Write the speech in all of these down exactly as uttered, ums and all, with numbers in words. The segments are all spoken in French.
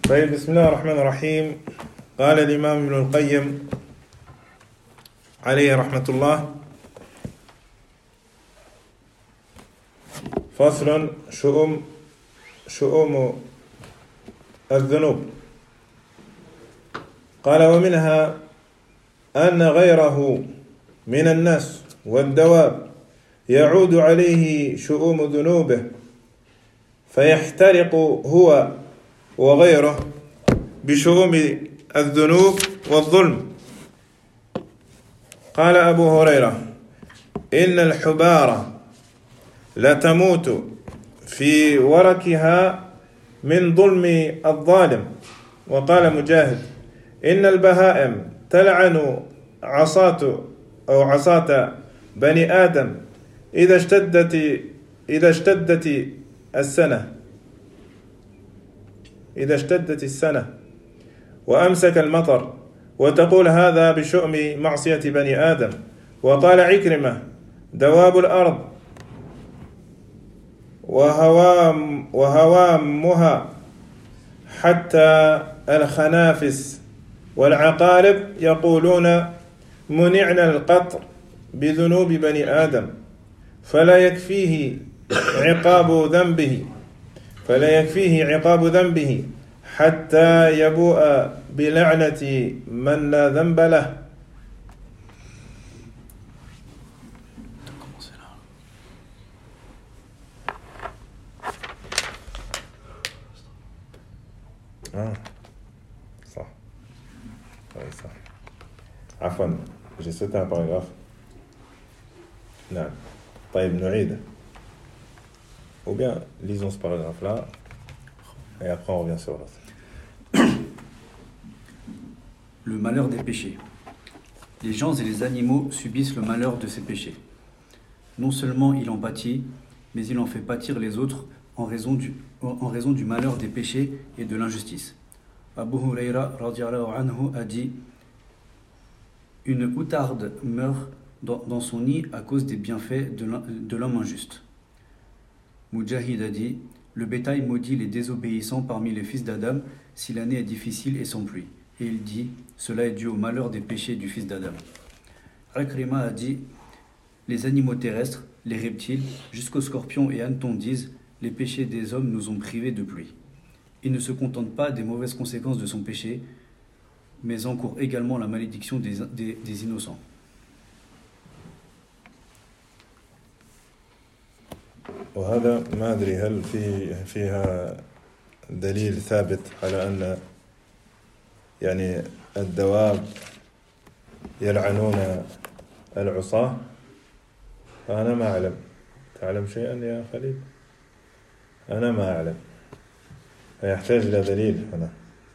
طيب بسم الله الرحمن الرحيم. قال الإمام ابن القيم عليه رحمة الله: فصل شؤم شؤوم الذنوب. قال: ومنها أن غيره من الناس والدواب يعود عليه شؤوم ذنوبه فيحترق هو وغيره بشؤوم الذنوب والظلم. قال أبو هريرة: إن الحبارة لتموت في وركها من ظلم الظالم. وقال مجاهد: إن البهائم تلعن عصاة أو عصاة بني آدم إذا اشتدت إذا اشتدت السنة إذا اشتدت السنة وأمسك المطر، وتقول هذا بشؤم معصية بني آدم. وقال عكرمة: دواب الأرض وهوام وهوامها حتى الخنافس والعقارب يقولون منعنا القطر بذنوب بني آدم فلا يكفيه عقاب ذنبه فلا يكفيه عقاب ذنبه حتى يبوء بلعنة من لا ذنب له. آه. صح. oui, صح. عفوا j'ai sauté un paragraphe. نعم. طيب نعيده. Ou bien lisons ce paragraphe là et après on revient sur l'autre. Le malheur des péchés. Les gens et les animaux subissent le malheur de ces péchés. Non seulement il en pâtit, mais il en fait pâtir les autres en raison du, en raison du malheur des péchés et de l'injustice. Abu Huraira radiyallahu anhu a dit: une outarde meurt dans, dans son nid à cause des bienfaits de l'homme injuste. Mujahid a dit: le bétail maudit les désobéissants parmi les fils d'Adam si l'année est difficile et sans pluie. Et il dit: cela est dû au malheur des péchés du fils d'Adam. Akrima a dit: les animaux terrestres, les reptiles, jusqu'aux scorpions et hannetons disent: les péchés des hommes nous ont privés de pluie. Il ne se contente pas des mauvaises conséquences de son péché, mais encourt également la malédiction des, des, des innocents. وهذا ما أدري هل في فيها دليل ثابت على أن يعني الدواب يلعنون العصاة؟ أنا ما أعلم. تعلم شيئا يا خليل؟ أنا ما أعلم. يحتاج إلى دليل هنا.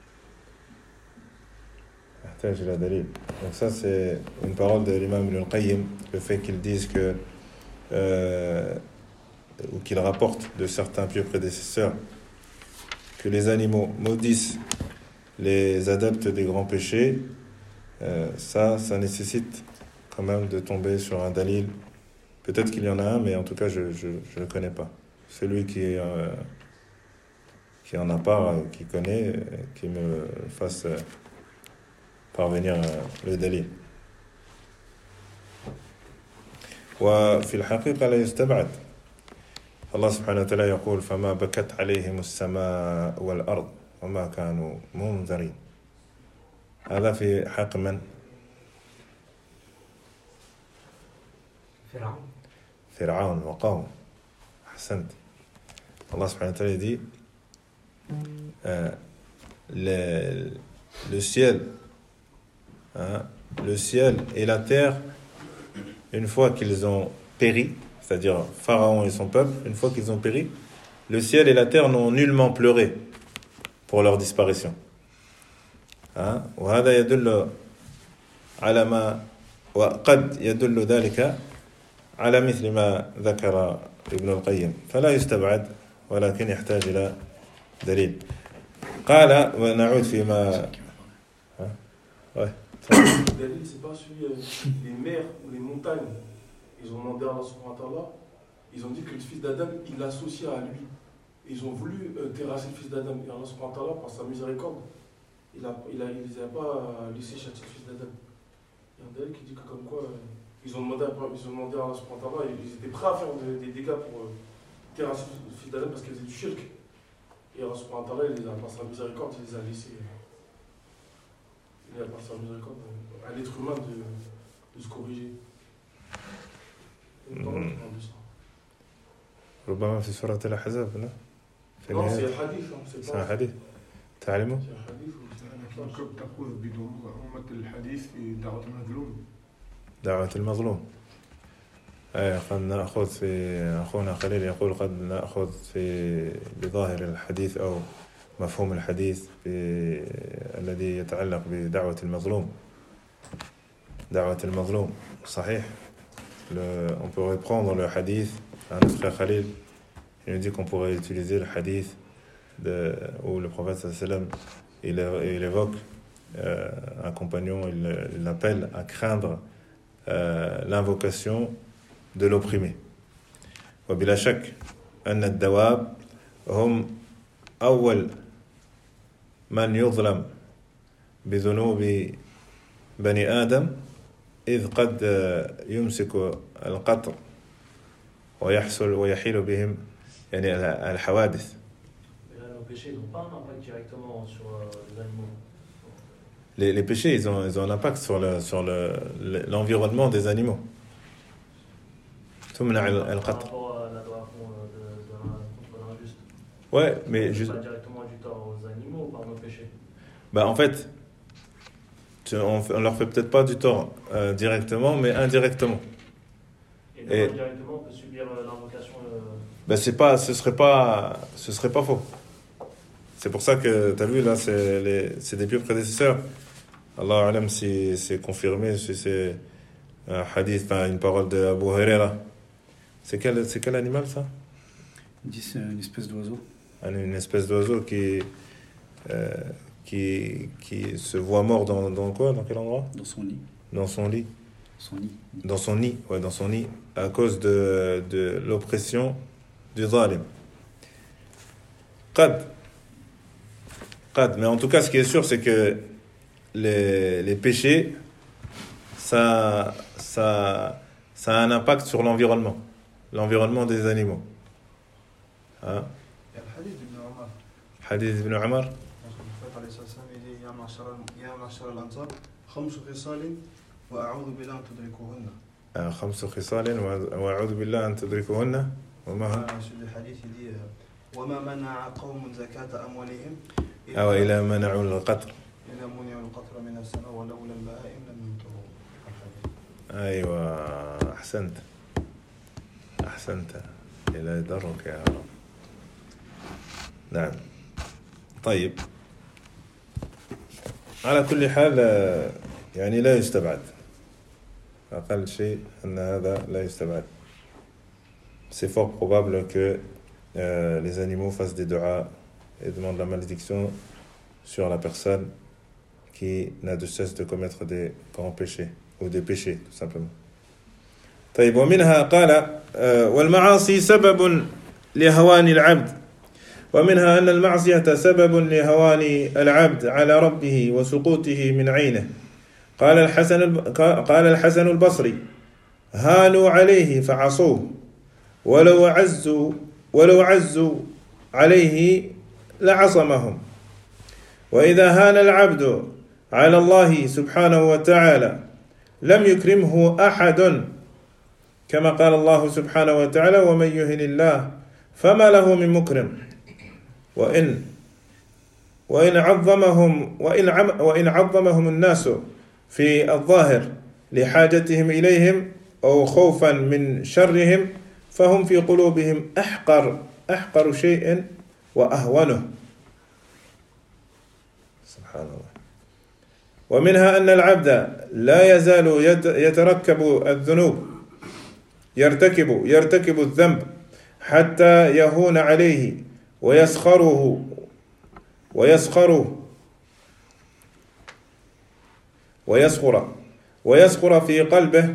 يحتاج إلى دليل. Donc ça c'est une parole de l'imam Ibn al-Qayyim, le fait qu'ils disent que euh, ou qu'il rapporte de certains pieux prédécesseurs que les animaux maudissent les adeptes des grands péchés, euh, ça, ça nécessite quand même de tomber sur un dalil. Peut-être qu'il y en a un, mais en tout cas, je ne le connais pas. Celui qui, euh, qui en a part, euh, qui connaît, euh, qui me fasse euh, parvenir euh, le dalil. وفي الحقيقة لا يستبعد. الله سبحانه وتعالى يقول: فما بكت عليهم السماء والأرض وما كانوا منذرين. هذا في حق من؟ فرعون. فرعون وقوم. أحسنت. الله سبحانه وتعالى dit euh, le, le ciel hein, le ciel et la terre, une fois qu'ils ont péri, c'est-à-dire Pharaon et son peuple, une fois qu'ils ont péri, le ciel et la terre n'ont nullement pleuré pour leur disparition. Hein? وهذا يدل على ما وقد يدل ذلك على مثل ما ذكر ابن القيم، فلا يستبعد ولكن يحتاج إلى دليل. قال ونعود فيما ها؟ ouais. Le dalil, c'est pas celui euh, les mers ou les Ils ont voulu euh, terrasser le fils d'Adam. Et Allah subhanahu wa ta'ala, par sa miséricorde, il ne il a, il les a pas laissé châtier le fils d'Adam. Il y a un d'eux qui dit que comme quoi, euh, ils ont demandé à, ils ont demandé à Allah subhanahu wa ta'ala, ils étaient prêts à faire des, des dégâts pour euh, terrasser le fils d'Adam parce qu'ils faisaient du shirk. Et Allah subhanahu wa ta'ala, il les a, par sa miséricorde, il les a laissés. Il a par sa miséricorde à l'être humain de, de se corriger. Et donc, Mm. on a vu ça. ربما في سورة الأحزاب لا في Non, c'est النهاية un hadith, hein, c'est c'est pas. un hadith تعلمه C'est un hadith ou c'est un لكن كيف تأخذ بدعومة الحديث في دعوة المظلوم؟ دعوة المظلوم أي قد نأخذ في أخونا خليل يقول قد نأخذ في بظاهر الحديث أو مفهوم الحديث الذي يتعلق بدعوة المظلوم دعوة المظلوم صحيح le, on peut reprendre le hadith à notre frère Khalil il nous dit qu'on pourrait utiliser le hadith de, où le prophète sallam il, il évoque euh, un compagnon il, il l'appelle à craindre euh, l'invocation de l'opprimé وبلا شك أن الدواب هم أول من يظلم بذنوب بني آدم إذ قد يمسك القطر ويحصل ويحيل بهم يعني الحوادث. Mais là, nos péchés n'ont pas un impact directement sur euh, les animaux. Les, les péchés, ils ont, ils ont un impact sur, le, sur le, l'environnement des animaux. تمنع Par القطر. rapport à l'adoration de, de, de, contre l'injuste. Ouais, mais C'est juste. pas directement du tort aux animaux par nos péchés. Bah en fait, tu, on, on leur fait peut-être pas du tort euh, directement, mais indirectement. Et, Et- donc, indirectement, on peut subir euh, l'invocation. Euh, Ben c'est pas, ce serait pas, ce serait pas faux. C'est pour ça que tu as vu là, c'est, les, c'est des pieux prédécesseurs. Allah alam si c'est confirmé, si c'est un hadith, enfin une parole de Abu Huraira. C'est quel, c'est quel animal ça? Il dit c'est une espèce d'oiseau. Un- Une espèce d'oiseau qui, euh, qui, qui se voit mort dans, dans quoi? Dans quel endroit? Dans son lit. Dans son lit. Son nid. Dans son nid, ouais, dans son nid, à cause de, de l'oppression du zalim. Qad. Qad. Mais en tout cas, ce qui est sûr, c'est que les, les péchés, ça, ça, ça a un impact sur l'environnement, l'environnement des animaux. Hein? Il y a le hadith d'Ibn Omar. Hadith ibn Omar. Le prophète alayhi salam il dit يا معشر يا معشر الأنصار خمس خصال وأعوذ بالله أن تدركوهن. آه، خمس خصال وأعوذ بالله أن تدركوهن وما هم Sur le hadith il dit وما منع قوم زكاة أموالهم أو إلى منعوا القطر. إلا منعوا القطر من السماء ولولا البهائم لم يمطروا. أيوة أحسنت أحسنت إلى درك يا رب. نعم طيب على كل حال يعني لا يستبعد أقل شيء أن هذا لا يستبعد. C'est fort probable que euh, les animaux fassent des du'as et demandent la malédiction sur la personne qui n'a de cesse de commettre des grands péchés ou des péchés tout simplement. طيب ومنها قال والمعاصي سبب لهوان العبد ومنها أن المعصية سبب لهوان العبد على ربه وسقوطه من عينه. قال الحسن قال الحسن البصري هانوا عليه فعصوه ولو عزوا ولو عزوا عليه لعصمهم. وإذا هان العبد على الله سبحانه وتعالى لم يكرمه أحد كما قال الله سبحانه وتعالى ومن يهن الله فما له من مكرم. وإن وإن عظمهم وإن عم وإن عظمهم الناس في الظاهر لحاجتهم إليهم أو خوفا من شرهم فهم في قلوبهم أحقر أحقر شيء وأهونه. سبحان الله. ومنها أن العبد لا يزال يتركب الذنوب يرتكب يرتكب الذنب حتى يهون عليه ويسخره ويسخره ويسخر ويسخر في قلبه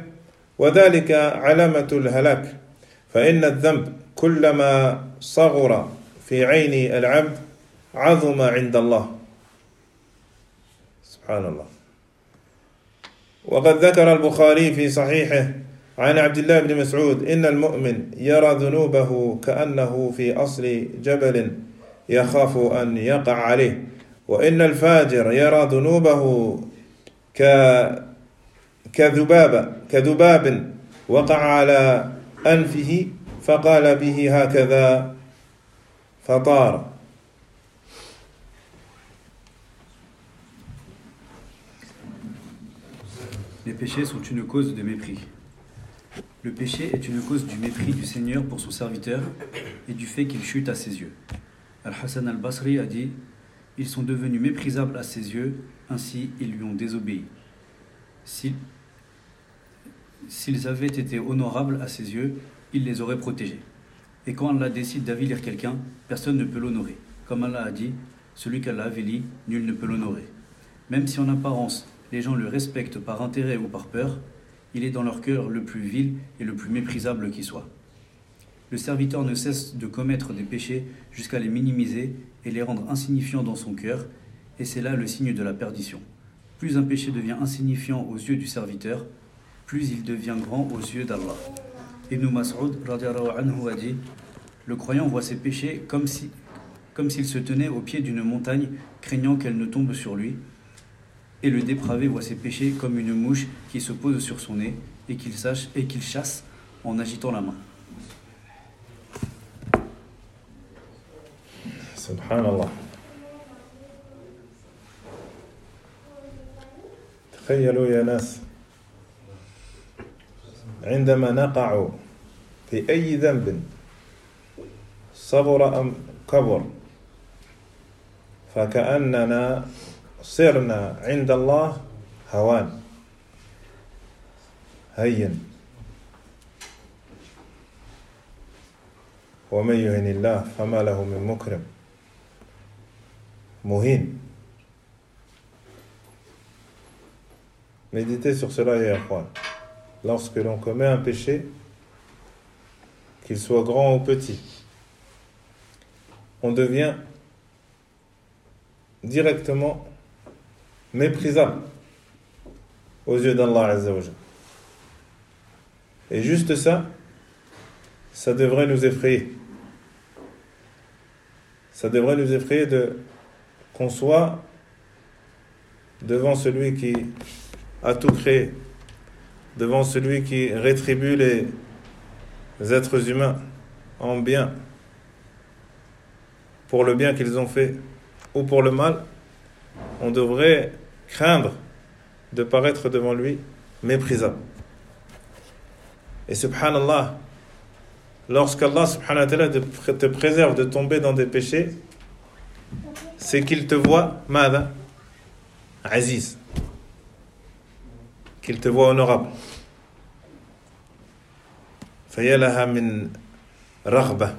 وذلك علامة الهلاك. فإن الذنب كلما صغر في في عين العبد عظم عند الله. سبحان الله. وقد ذكر البخاري في صحيحه عن عبد الله بن مسعود إن المؤمن يرى ذنوبه كأنه في أصل جبل يخاف أن يقع عليه، وإن الفاجر يرى ذنوبه ك كذباب كذباب وقع على أنفه فقال به هكذا فطار. Les péchés sont une cause de mépris. Le péché est une cause du mépris du Seigneur pour son serviteur et du fait qu'il chute à ses yeux. Al-Hassan al-Basri a dit « Ils sont devenus méprisables à ses yeux, ainsi ils lui ont désobéi. S'ils, s'ils avaient été honorables à ses yeux, il les aurait protégés. Et quand Allah décide d'avilir quelqu'un, personne ne peut l'honorer. Comme Allah a dit « Celui qu'Allah avilit, nul ne peut l'honorer. » Même si en apparence, les gens le respectent par intérêt ou par peur, il est dans leur cœur le plus vil et le plus méprisable qui soit. Le serviteur ne cesse de commettre des péchés jusqu'à les minimiser et les rendre insignifiants dans son cœur, et c'est là le signe de la perdition. Plus un péché devient insignifiant aux yeux du serviteur, plus il devient grand aux yeux d'Allah. Ibn Mas'ud radiyallahu anhu a dit « Le croyant voit ses péchés comme si, comme s'il se tenait au pied d'une montagne, craignant qu'elle ne tombe sur lui. Et le dépravé voit ses péchés comme une mouche qui se pose sur son nez et qu'il sache et qu'il chasse en agitant la main. » Subhanallah. تخيلوا يا ناس عندما نقع في أي ذنب صغر أم كبر فكأننا صرنا عند الله هوان هين ومن يهن الله فما له من مكرم مهين. Méditez sur cela, ya ikhwan. Lorsque l'on commet un péché, qu'il soit grand ou petit, on devient directement méprisable aux yeux d'Allah Azza wa Jalla. Et juste ça, ça devrait nous effrayer. Ça devrait nous effrayer de qu'on soit devant celui qui a tout créé, devant celui qui rétribue les êtres humains en bien, pour le bien qu'ils ont fait ou pour le mal. On devrait craindre de paraître devant lui méprisable. Et subhanallah, lorsqu'Allah subhanahu wa ta'ala te préserve de tomber dans des péchés, c'est qu'il te voit mada aziz, qu'il te voit honorable. Fayalaha min raghba.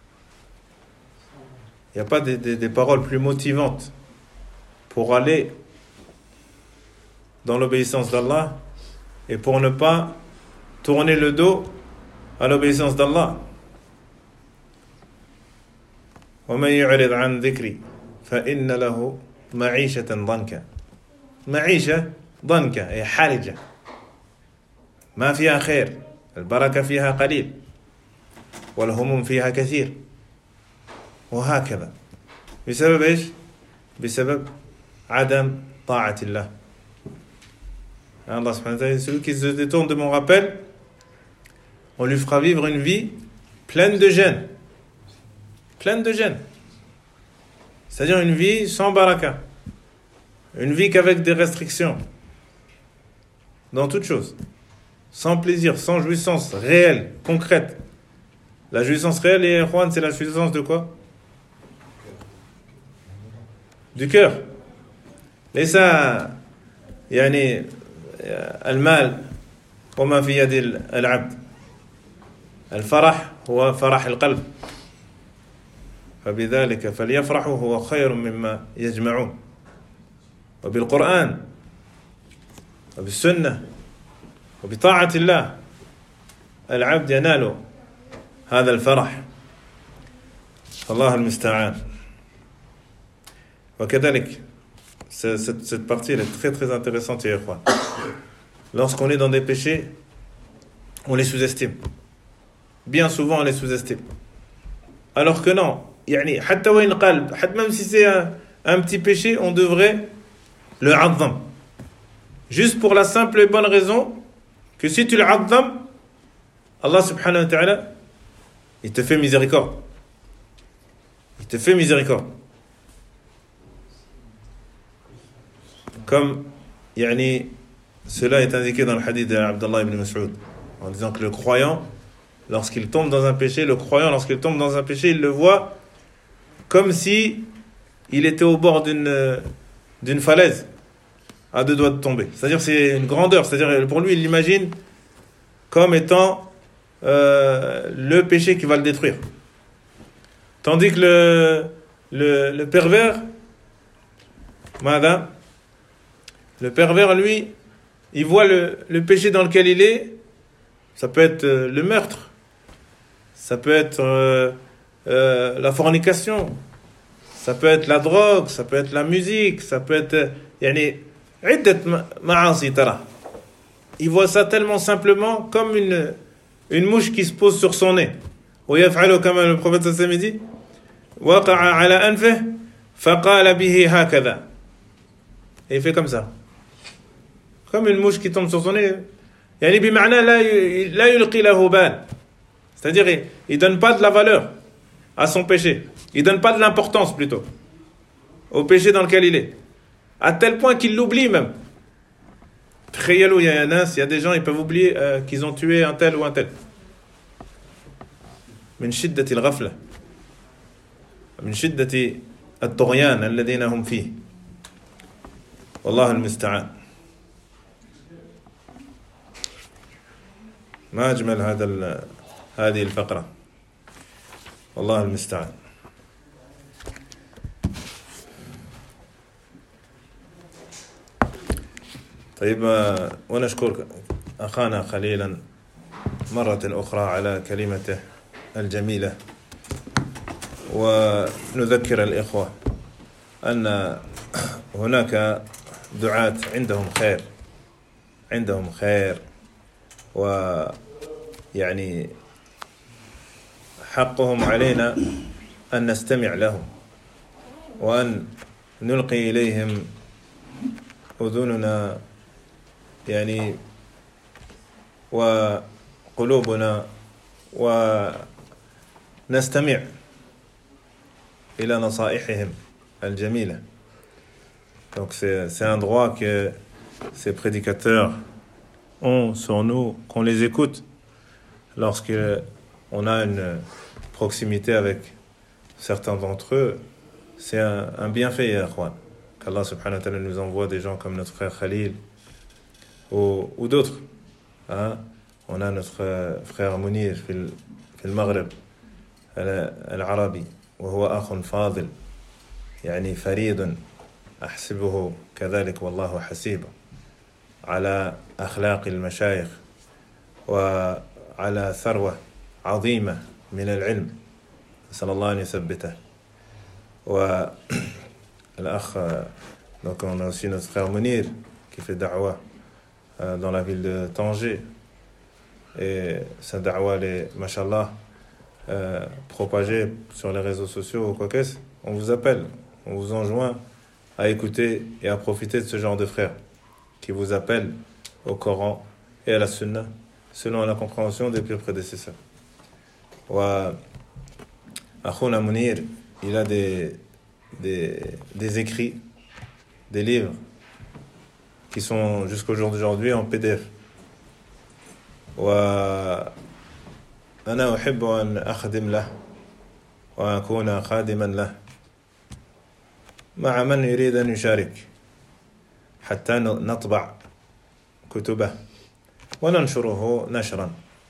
Il n'y a pas des, des, des paroles plus motivantes pour aller dans l'obéissance d'Allah et pour ne pas tourner le dos à l'obéissance d'Allah. وَمَنْ يُعْرِضْ عَنْ ذِكْرِي فَإِنَّ لَهُ مَعِيشَةً ضَنْكًا. معيشة ضنكة أي حرجة ما فيها خير، البركة فيها قليل والهموم فيها كثير، وهكذا. بسبب إيش؟ بسبب عدم طاعة الله. Allah subhanahu wa ta'ala, celui qui se détourne de mon rappel, on lui fera vivre une vie pleine de gêne. Pleine de gêne. C'est-à-dire une vie sans baraka. Une vie qu'avec des restrictions. Dans toute chose. Sans plaisir, sans jouissance réelle, concrète. La jouissance réelle, et Juan, c'est la jouissance de quoi? Du cœur. Et ça, يعني المال وما في يد العبد. الفرح هو فرح القلب. فبذلك فليفرحوا هو خير مما يجمعون. وبالقرآن وبالسنة وبطاعة الله العبد ينال هذا الفرح. Allah al-musta'an. وكذلك, cette, cette partie elle est très très intéressante. Lorsqu'on est dans des péchés, on les sous-estime. Bien souvent, on les sous-estime. Alors que non, يعني حتى وين قلب, même si c'est un, un petit péché, on devrait le عظم. Juste pour la simple et bonne raison que si tu le عظم, Allah subhanahu wa ta'ala, il te fait miséricorde. Il te fait miséricorde. Comme yani, cela est indiqué dans le hadith d'Abdallah ibn Mas'ud, en disant que le croyant, lorsqu'il tombe dans un péché, le croyant, lorsqu'il tombe dans un péché, il le voit comme si il était au bord d'une, d'une falaise, à deux doigts de tomber. C'est-à-dire c'est une grandeur. C'est-à-dire pour lui, il l'imagine comme étant euh, le péché qui va le détruire. Tandis que le, le, le pervers, madame, le pervers, lui, il voit le, le péché dans lequel il est. Ça peut être euh, le meurtre, ça peut être euh, euh, la fornication, ça peut être la drogue, ça peut être la musique, ça peut être yani, il voit ça tellement simplement comme une, une mouche qui se pose sur son nez. Comme le prophète sallallahu alayhi wa sallam dit, et il fait comme ça, comme une mouche qui tombe sur son nez. يعني بمعنى لا لا يلقي له بال, c'est-à-dire il, il donne pas de la valeur à son péché, il donne pas de l'importance plutôt au péché dans lequel il est, à tel point qu'il l'oublie même. تخيلوا يا ناس, il y a des gens, ils peuvent oublier euh, qu'ils ont tué un tel ou un tel من شدة الغفلة من شدة الطغيان الذين هم فيه والله المستعان. ما أجمل هذا هذه الفقرة والله المستعان. طيب, ونشكر أخانا خليلا مرة أخرى على كلمته الجميلة, ونذكر الإخوة أن هناك دعاة عندهم خير عندهم خير ويعني حقهم علينا أن نستمع لهم وأن نلقي إليهم أذننا يعني وقلوبنا ونستمع إلى نصائحهم الجميلة. Donc c'est, c'est un droit que ces prédicateurs ont sur nous, qu'on les écoute lorsqu'on a une proximité avec certains d'entre eux. C'est un, un bienfait, Akhwan, qu'Allah subhanahu wa ta'ala nous envoie des gens comme notre frère Khalil ou, ou d'autres. Hein? On a notre frère Mounir في في المغرب العربي وهو أخ فاضل يعني فريد أحسبه كذلك والله حسيبه على أخلاق المشايخ وعلى ثروة عظيمة من العلم, نسأل الله أن يثبته. والأخ, donc on a aussi notre frère Mounir qui fait da'wa dans la ville de Tanger, et sa da'wa est, mashallah, euh, propagée sur les réseaux sociaux ou quoi qu'est-ce. On vous appelle, on vous enjoint à écouter et à profiter de ce genre de frères qui vous appellent au Coran et à la Sunna selon la compréhension des pires prédécesseurs. Wa Akhouna Mounir, il a des, des, des écrits, des livres qui sont jusqu'au jour d'aujourd'hui en P D F. Wa أنا أحب أن أخدم له وأكون خادما له مع من يريد أن يشارك حتى نطبع كتبه وننشره نشرا.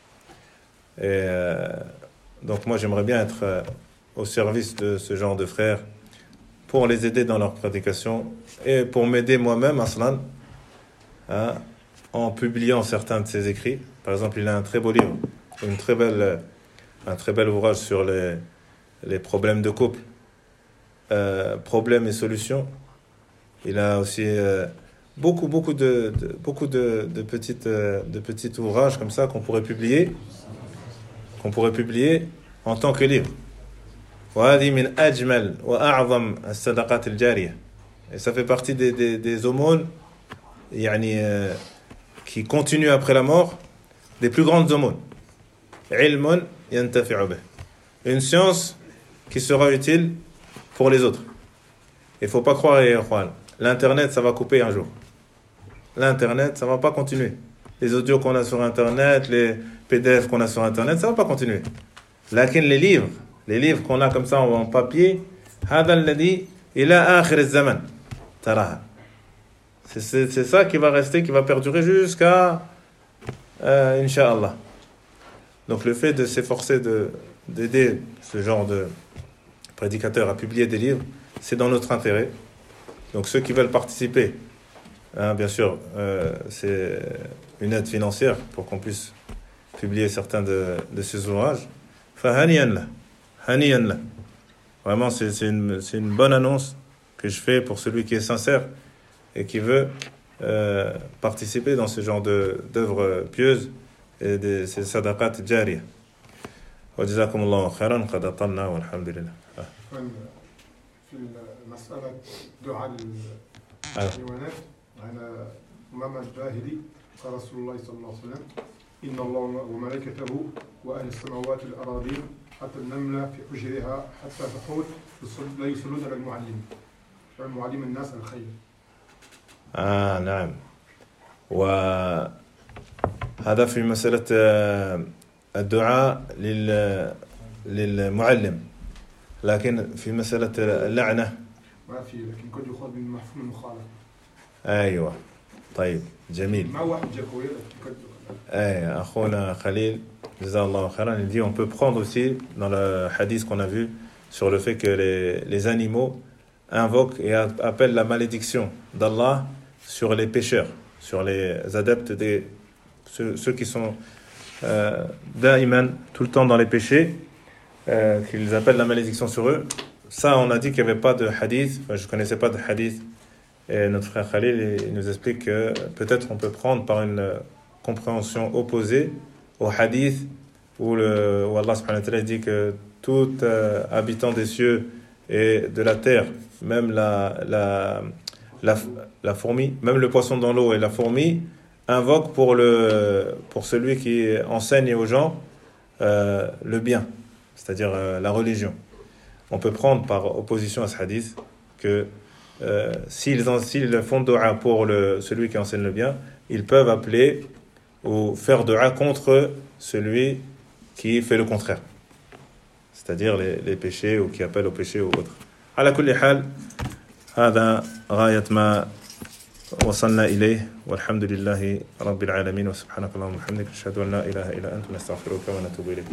Et donc moi j'aimerais bien être au service de ce genre de frères pour les aider dans leur prédication et pour m'aider moi-même, Aslan, hein, en publiant certains de ses écrits. Par exemple, il a un très beau livre, une très belle, un très bel ouvrage sur les, les problèmes de couple, euh, problèmes et solutions. Il a aussi euh, beaucoup, beaucoup de, de beaucoup de, de petites, euh, de petits ouvrages comme ça qu'on pourrait publier, qu'on pourrait publier en tant que livre. وهذه من أجمل وأعظم الصدقات الجارية. Et ça fait partie des, des, des aumônes يعني, euh, qui continuent après la mort, des plus grandes aumônes. علم ينتفع به. Une science qui sera utile pour les autres. Il ne faut pas croire, l'internet ça va couper un jour. L'internet ça ne va pas continuer. Les audios qu'on a sur internet, les P D F qu'on a sur internet, ça ne va pas continuer. لكن les livres, les livres qu'on a comme ça en papier, هذا الذي إلى آخر الزمن تراها. C'est, c'est, c'est ça qui va rester, qui va perdurer jusqu'à euh, Inch'Allah. Donc le fait de s'efforcer de, d'aider ce genre de prédicateurs à publier des livres, c'est dans notre intérêt. Donc ceux qui veulent participer, hein, bien sûr, euh, c'est une aide financière pour qu'on puisse publier certains de, de ces ouvrages. فهنيا له هنيا له. Vraiment, c'est, c'est, une, c'est une bonne annonce que je fais pour celui qui est sincère et qui veut euh, participer dans ce genre de, d'œuvres pieuses et de ces sadaqat jariyah. وجزاكم الله خيرا قد أطلنا والحمد لله. في مسألة دعاء الحيوانات على أمام الباهلي قال رسول الله صلى الله عليه وسلم إن الله وملائكته وأهل السماوات والأراضين حتى النملة في حجرها حتى الحوت لا يصلون على المعلم المعلم الناس الخير. آه نعم. وهذا في مسألة الدعاء لل للمعلم، لكن في مسألة اللعنة ما في، لكن قد يؤخذ من مفهوم المخالفة. أيوة طيب جميل. ما واحد جاكوية لكن قد أي أخونا خليل جزاه الله خيرا, il dit on peut prendre aussi dans le hadith qu'on a vu sur le fait que les, les animaux invoquent et appellent la malédiction d'Allah sur les pécheurs, sur les adeptes des ceux, ceux qui sont euh, da'iman, tout le temps dans les péchés, euh, qu'ils appellent la malédiction sur eux. Ça, on a dit qu'il n'y avait pas de hadith, enfin, je ne connaissais pas de hadith, et notre frère Khalil il nous explique que peut-être on peut prendre par une compréhension opposée au hadith où, le, où Allah subhanahu wa ta'ala dit que tout euh, habitant des cieux et de la terre, même la, la, la, la fourmi, même le poisson dans l'eau et la fourmi, invoque pour, le, pour celui qui enseigne aux gens euh, le bien, c'est-à-dire euh, la religion. On peut prendre par opposition à ce hadith que euh, s'ils, en, s'ils font dua pour le, celui qui enseigne le bien, ils peuvent appeler ou faire dua contre celui qui fait le contraire, c'est-à-dire les, les péchés ou qui appellent au péché ou autre. على كل حال هذا غاية ما وصلنا إليه والحمد لله رب العالمين وسبحانك اللهم وبحمدك نشهد أن لا إله إلا أنت نستغفرك ونتوب إليك.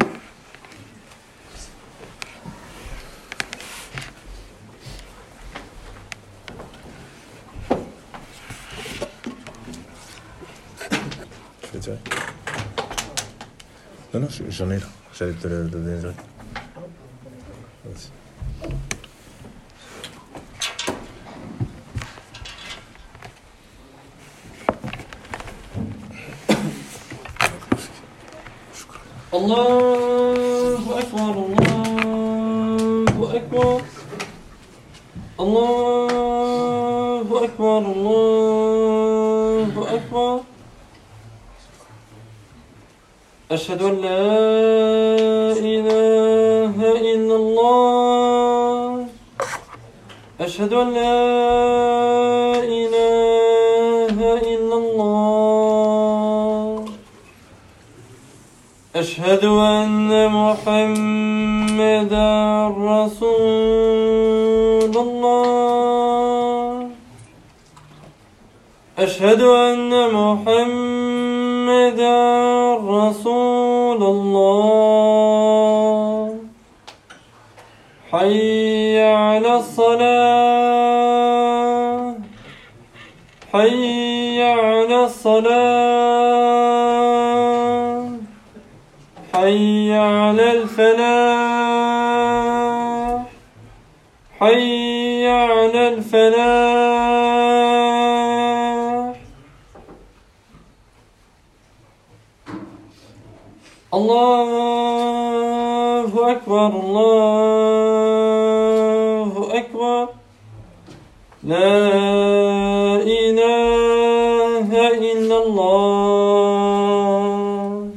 Non, non, j'en ai là. J'allais te le donner direct. Merci. Allahu Akbar, Allahu Akbar, Allahu Akbar, Allahu Akbar. أشهد أن لا إله إلا الله أشهد أن لا إله إلا الله أشهد أن محمدا رسول الله أشهد أن محمدا رسول الله حي على الصلاة حي على الصلاة حي على الفلاح حي على الفلاح الله أكبر الله أكبر لا إله إلا الله.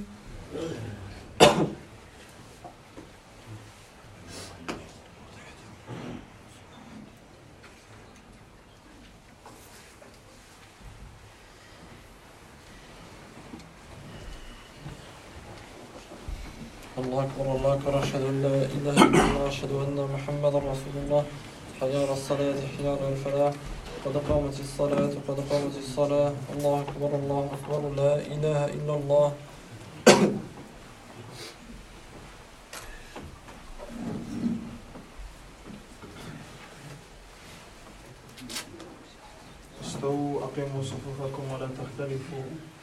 الله أكبر الله أكبر أشهد أن لا إله إلا الله أشهد أن محمدا رسول الله. حي على الصلاة حي على الفلاح قد قامت الصلاة قد قامت الصلاة. الله أكبر الله أكبر لا إله إلا الله. استووا أقيموا صفوفكم ولا تختلفوا